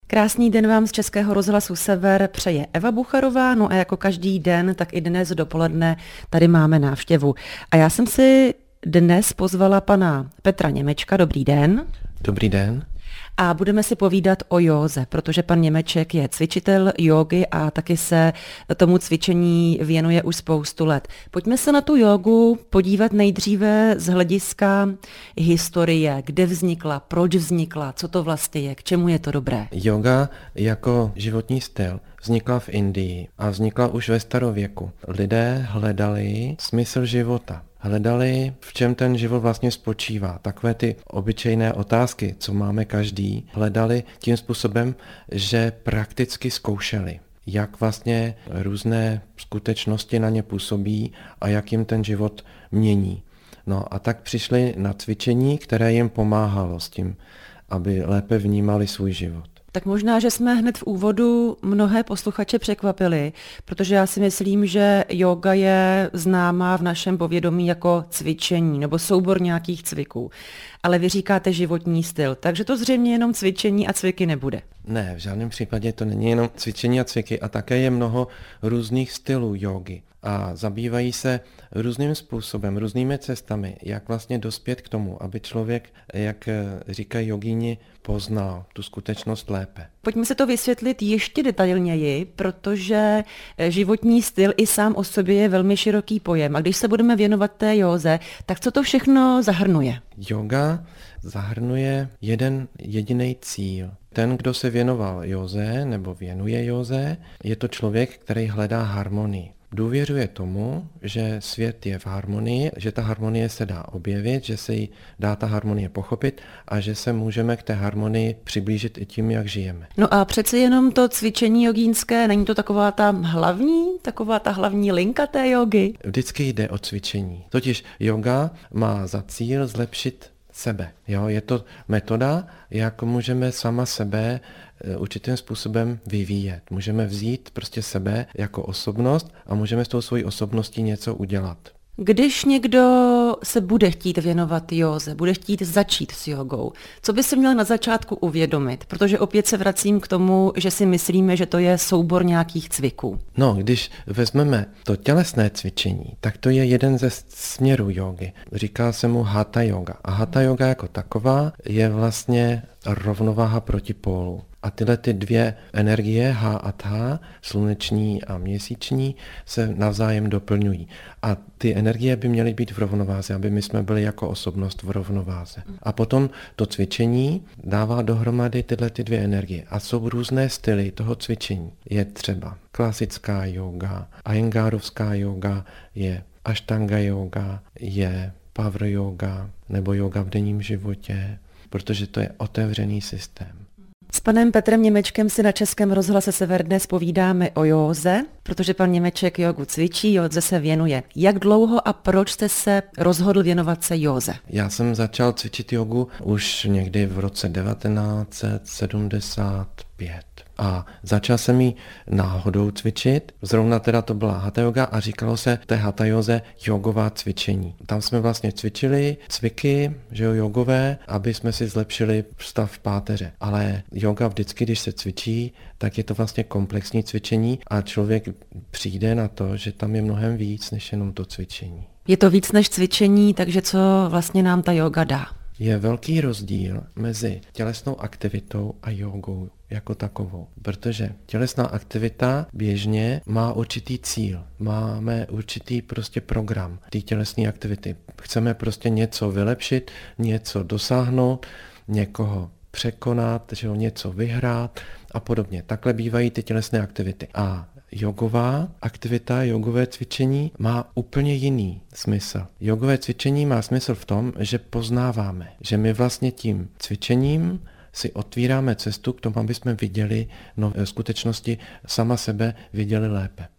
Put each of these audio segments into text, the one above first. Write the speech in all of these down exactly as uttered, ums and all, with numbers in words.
Krásný den vám z Českého rozhlasu Sever přeje Eva Bucharová, no a jako každý den, tak i dnes dopoledne tady máme návštěvu. A já jsem si dnes pozvala pana Petra Němečka. Dobrý den. Dobrý den. A budeme si povídat o józe, protože pan Němeček je cvičitel jógy a taky se tomu cvičení věnuje už spoustu let. Pojďme se na tu jógu podívat nejdříve z hlediska historie, kde vznikla, proč vznikla, co to vlastně je, k čemu je to dobré. Jóga jako životní styl vznikla v Indii a vznikla už ve starověku. Lidé hledali smysl života. Hledali, v čem ten život vlastně spočívá. Takové ty obyčejné otázky, co máme každý, hledali tím způsobem, že prakticky zkoušeli, jak vlastně různé skutečnosti na ně působí a jak jim ten život mění. No a tak přišli na cvičení, které jim pomáhalo s tím, aby lépe vnímali svůj život. Tak možná, že jsme hned v úvodu mnohé posluchače překvapili, protože já si myslím, že jóga je známá v našem povědomí jako cvičení nebo soubor nějakých cviků. Ale vy říkáte životní styl, takže to zřejmě jenom cvičení a cviky nebude. Ne, v žádném případě to není jenom cvičení a cviky a také je mnoho různých stylů jógy. A zabývají se různým způsobem, různými cestami, jak vlastně dospět k tomu, aby člověk, jak říkají jogíni, poznal tu skutečnost lépe. Pojďme se to vysvětlit ještě detailněji, protože životní styl i sám o sobě je velmi široký pojem. A když se budeme věnovat té józe, tak co to všechno zahrnuje? Jóga zahrnuje jeden jediný cíl. Ten, kdo se věnoval józe nebo věnuje józe, je to člověk, který hledá harmonii. Důvěřuje tomu, že svět je v harmonii, že ta harmonie se dá objevit, že se jí dá ta harmonie pochopit a že se můžeme k té harmonii přiblížit i tím, jak žijeme. No a přeci jenom to cvičení jogínské, není to taková ta hlavní, taková ta hlavní linka té jógy? Vždycky jde o cvičení. Totiž jóga má za cíl zlepšit sebe. Jo, je to metoda, jak můžeme sama sebe určitým způsobem vyvíjet. Můžeme vzít prostě sebe jako osobnost a můžeme s tou svojí osobností něco udělat. Když někdo se bude chtít věnovat józe, bude chtít začít s jogou, co by se měl na začátku uvědomit? Protože opět se vracím k tomu, že si myslíme, že to je soubor nějakých cviků. No, když vezmeme to tělesné cvičení, tak to je jeden ze směrů jógy. Říká se mu hatha yoga. A hatha yoga jako taková je vlastně rovnováha protipólů. A tyhle ty dvě energie, ha a tha, sluneční a měsíční, se navzájem doplňují. A ty energie by měly být v rovnováze, aby my jsme byli jako osobnost v rovnováze. A potom to cvičení dává dohromady tyhle ty dvě energie. A jsou různé styly toho cvičení. Je třeba klasická yoga, iyengarovská yoga, je ashtanga yoga, je power yoga nebo yoga v denním životě, protože to je otevřený systém. S panem Petrem Němečkem si na Českém rozhlase Sever dnes povídáme o józe, protože pan Němeček jógu cvičí, józe se věnuje. Jak dlouho a proč jste se rozhodl věnovat se józe? Já jsem začal cvičit jogu už někdy v roce devatenáct set sedmdesát pět. A začal jsem ji náhodou cvičit, zrovna teda to byla hatha yoga a říkalo se té hatha józe jogová cvičení. Tam jsme vlastně cvičili cviky, že jo, jogové, aby jsme si zlepšili stav v páteře. Ale yoga vždycky, když se cvičí, tak je to vlastně komplexní cvičení a člověk přijde na to, že tam je mnohem víc než jenom to cvičení. Je to víc než cvičení, takže co vlastně nám ta jóga dá? Je velký rozdíl mezi tělesnou aktivitou a jógou jako takovou, protože tělesná aktivita běžně má určitý cíl, máme určitý prostě program té tělesné aktivity. Chceme prostě něco vylepšit, něco dosáhnout, někoho překonat, že jo, něco vyhrát a podobně. Takhle bývají ty tělesné aktivity. A jogová aktivita, jogové cvičení má úplně jiný smysl. Jogové cvičení má smysl v tom, že poznáváme, že my vlastně tím cvičením si otvíráme cestu k tomu, aby jsme viděli, no v skutečnosti sama sebe viděli lépe.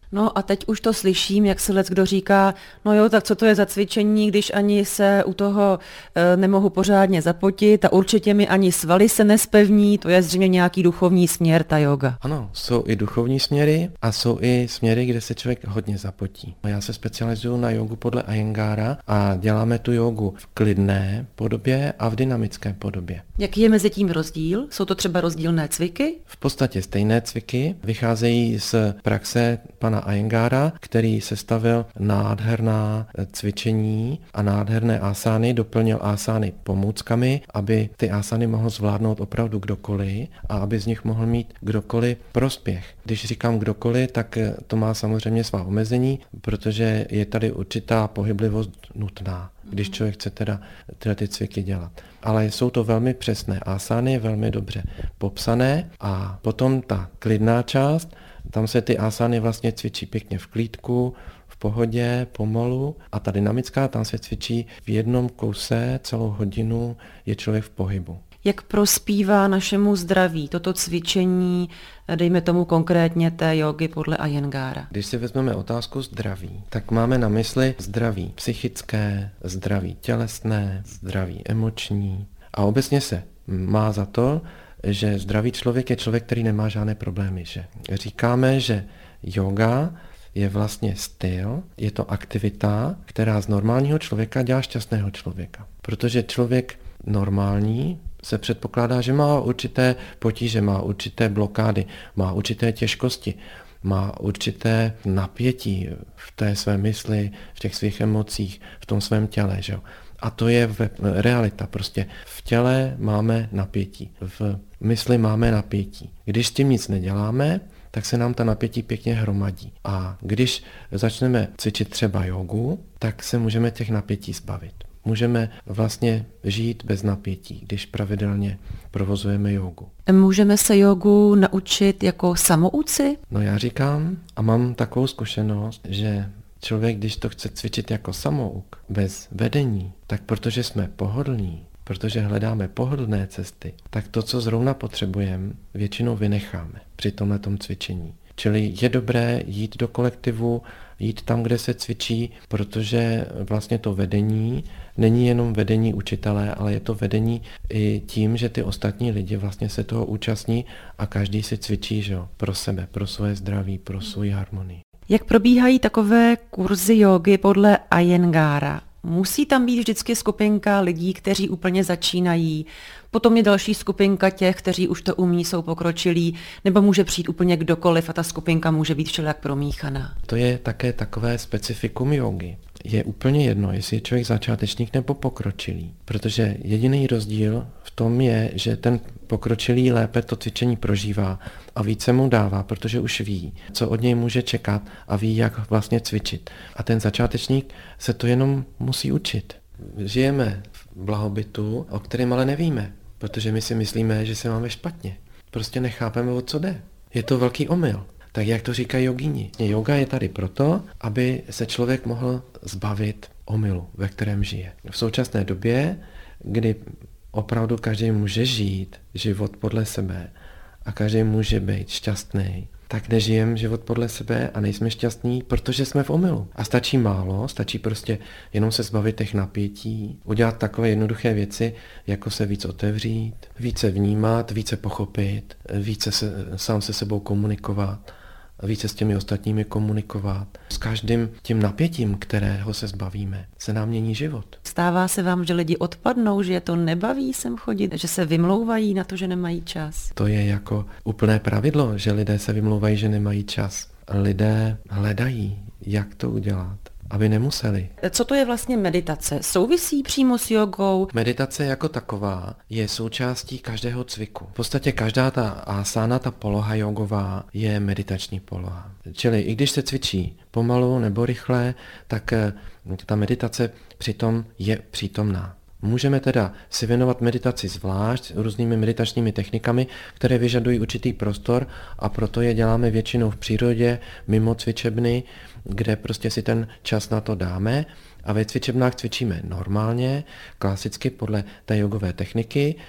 No a teď už to slyším, jak se leckdo říká, no jo, tak co to je za cvičení, když ani se u toho e, nemohu pořádně zapotit a určitě mi ani svaly se nespevní, to je zřejmě nějaký duchovní směr, ta yoga. Ano, jsou i duchovní směry a jsou i směry, kde se člověk hodně zapotí. Já se specializuju na jogu podle Iyengára a děláme tu jogu v klidné podobě a v dynamické podobě. Jaký je mezi tím rozdíl? Jsou to třeba rozdílné cviky? V podstatě stejné cviky, vycházejí z praxe pana Iyengára, který sestavil nádherná cvičení a nádherné asány, doplnil asány pomůckami, aby ty asány mohl zvládnout opravdu kdokoliv a aby z nich mohl mít kdokoliv prospěch. Když říkám kdokoliv, tak to má samozřejmě svá omezení, protože je tady určitá pohyblivost nutná, když člověk chce teda tyhle ty cviky dělat. Ale jsou to velmi přesné asány, velmi dobře popsané a potom ta klidná část, tam se ty asány vlastně cvičí pěkně v klídku, v pohodě, pomalu a ta dynamická, tam se cvičí v jednom kouse, celou hodinu je člověk v pohybu. Jak prospívá našemu zdraví toto cvičení, dejme tomu konkrétně té jogy podle Iyengára? Když si vezmeme otázku zdraví, tak máme na mysli zdraví psychické, zdraví tělesné, zdraví emoční a obecně se má za to, že zdravý člověk je člověk, který nemá žádné problémy. Že? Říkáme, že yoga je vlastně styl, je to aktivita, která z normálního člověka dělá šťastného člověka. Protože člověk normální se předpokládá, že má určité potíže, má určité blokády, má určité těžkosti, má určité napětí v té své mysli, v těch svých emocích, v tom svém těle. Že? A to je realita. Prostě v těle máme napětí, v mysli máme napětí. Když s tím nic neděláme, tak se nám ta napětí pěkně hromadí. A když začneme cvičit třeba jogu, tak se můžeme těch napětí zbavit. Můžeme vlastně žít bez napětí, když pravidelně provozujeme jogu. Můžeme se jogu naučit jako samouci? No já říkám a mám takovou zkušenost, že člověk, když to chce cvičit jako samouk, bez vedení, tak protože jsme pohodlní, protože hledáme pohodlné cesty, tak to, co zrovna potřebujeme, většinou vynecháme při tomhletom cvičení. Čili je dobré jít do kolektivu, jít tam, kde se cvičí, protože vlastně to vedení není jenom vedení učitele, ale je to vedení i tím, že ty ostatní lidi vlastně se toho účastní a každý si cvičí, že jo, pro sebe, pro svoje zdraví, pro svou harmonii. Jak probíhají takové kurzy jógy podle Iyengára? Musí tam být vždycky skupinka lidí, kteří úplně začínají, potom je další skupinka těch, kteří už to umí, jsou pokročilí, nebo může přijít úplně kdokoliv a ta skupinka může být všelijak promíchaná. To je také takové specifikum jógy. Je úplně jedno, jestli je člověk začátečník nebo pokročilý, protože jediný rozdíl v tom je, že ten pokročilý lépe to cvičení prožívá a více mu dává, protože už ví, co od něj může čekat a ví, jak vlastně cvičit. A ten začátečník se to jenom musí učit. Žijeme v blahobytu, o kterém ale nevíme, protože my si myslíme, že se máme špatně. Prostě nechápeme, o co jde. Je to velký omyl. Tak jak to říkají jogíni. Yoga je tady proto, aby se člověk mohl zbavit omylu, ve kterém žije. V současné době, kdy opravdu každý může žít život podle sebe a každý může být šťastný, tak nežijeme život podle sebe a nejsme šťastní, protože jsme v omylu. A stačí málo, stačí prostě jenom se zbavit těch napětí, udělat takové jednoduché věci, jako se víc otevřít, více vnímat, více pochopit, více se, sám se sebou komunikovat, více s těmi ostatními komunikovat. S každým tím napětím, kterého se zbavíme, se nám mění život. Stává se vám, že lidi odpadnou, že je to nebaví sem chodit, že se vymlouvají na to, že nemají čas? To je jako úplné pravidlo, že lidé se vymlouvají, že nemají čas. Lidé hledají, jak to udělat, aby nemuseli. Co to je vlastně meditace? Souvisí přímo s jogou? Meditace jako taková je součástí každého cviku. V podstatě každá ta asána, ta poloha jogová je meditační poloha. Čili i když se cvičí pomalu nebo rychle, tak ta meditace přitom je přítomná. Můžeme teda si věnovat meditaci zvlášť různými meditačními technikami, které vyžadují určitý prostor a proto je děláme většinou v přírodě, mimo cvičebny, kde prostě si ten čas na to dáme a ve cvičebnách cvičíme normálně, klasicky podle té jogové techniky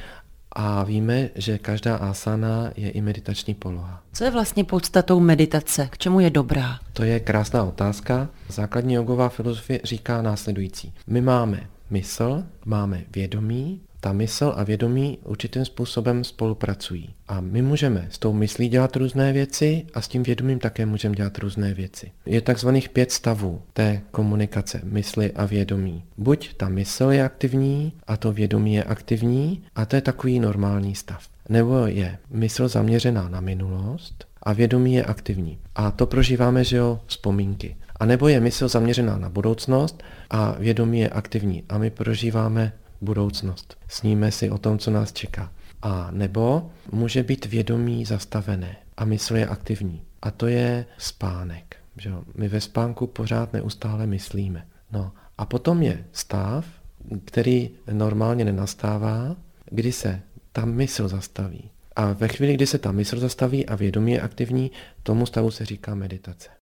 A víme, že každá asana je i meditační poloha. Co je vlastně podstatou meditace? K čemu je dobrá? To je krásná otázka. Základní jogová filozofie říká následující. My máme mysl, máme vědomí, ta mysl a vědomí určitým způsobem spolupracují. A my můžeme s tou myslí dělat různé věci a s tím vědomím také můžeme dělat různé věci. Je takzvaných pět stavů té komunikace mysli a vědomí. Buď ta mysl je aktivní a to vědomí je aktivní a to je takový normální stav. Nebo je mysl zaměřená na minulost a vědomí je aktivní. A to prožíváme, že jo, vzpomínky. A nebo je mysl zaměřená na budoucnost a vědomí je aktivní a my prožíváme budoucnost. Sníme si o tom, co nás čeká. A nebo může být vědomí zastavené a mysl je aktivní. A to je spánek. Že jo? My ve spánku pořád neustále myslíme. No. A potom je stav, který normálně nenastává, kdy se ta mysl zastaví. A ve chvíli, kdy se ta mysl zastaví a vědomí je aktivní, tomu stavu se říká meditace.